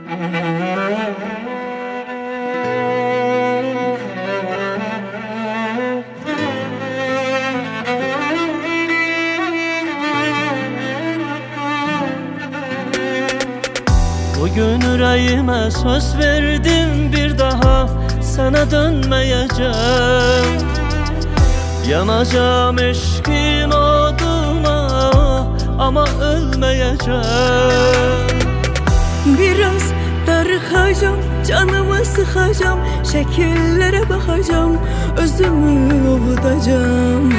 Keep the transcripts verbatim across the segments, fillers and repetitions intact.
Bugün yüreğime söz verdim, bir daha sana dönmeyeceğim. Yanacağım eşkin oduna ama ölmeyeceğim. Biraz darıxacağım, canımı sıxacağım, şekillere bakacağım, özümü ovudacağım.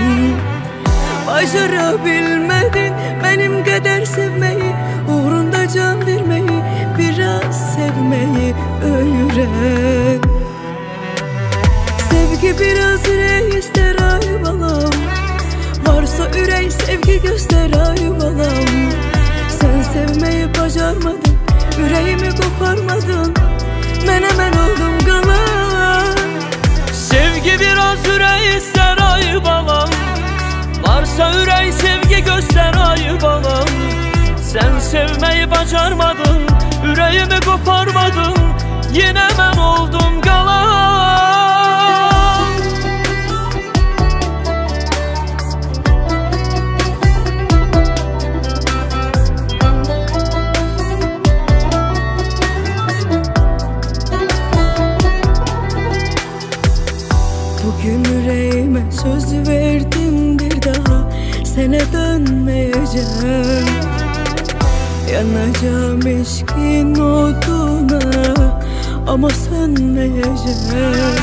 Başarabilmedin benim kadar sevmeyi, uğrunda can vermeyi, biraz sevmeyi öğren. Sevgi biraz ürək ister ay balam, varsa ürək sevgi göster ay balam. Sen sevmeyi bacarmadın, yüreğimi koparmadın, mən əmən oldum qalan. Sevgi biraz ürək ister ay balam, varsa ürək sevgi göster ay balam. Sen sevmeyi bacarmadın, yüreğimi koparmadın, yine ben oldum qalan. Bugün yüreğime söz verdim, bir daha sana dönmeyeceğim. Yanacağım eşkin oduna ama sönmeyeceğim.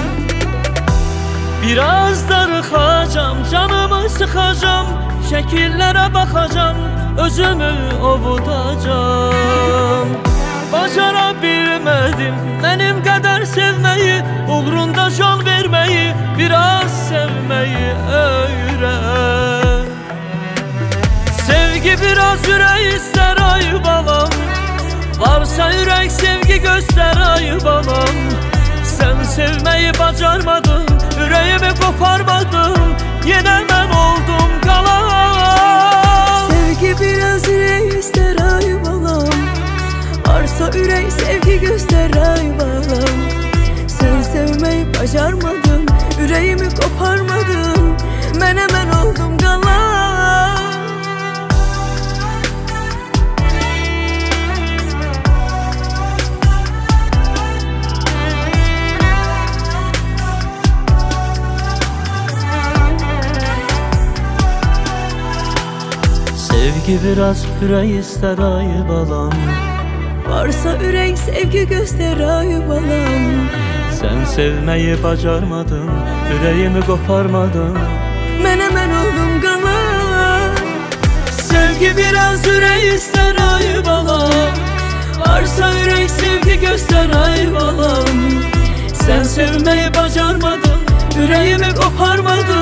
Biraz darıxacağım, canımı sıxacağım, şekillere bakacağım, özümü ovudacağım. Başarabilmedim benim kadar sevmeyi, uğrunda can vermeyi, biraz sevmeyi öğren. Sevgi biraz yürek ister ay balam, varsa yürek sevgi göster ay balam. Sen sevmeyi bacarmadın, yüreğimi koparmadın, yine ben oldum kalan. Sevgi biraz yürek ister ay balam, varsa yürek sevgi göster ay balam. Sen sevmeyi bacarmadın, yüreğimi koparmadın, mən əmən oldum qalan. Sevgi biraz yürek ister ay balam, varsa ürək sevgi göster ay balam. sen sevmeyi bacarmadın, yüreğimi koparmadın, Mən əmən oldum qalan. sevgi biraz yürek ister ay balam, varsa yürek sevgi göster ay balam. Sen sevmeyi bacarmadın, yüreğimi koparmadın,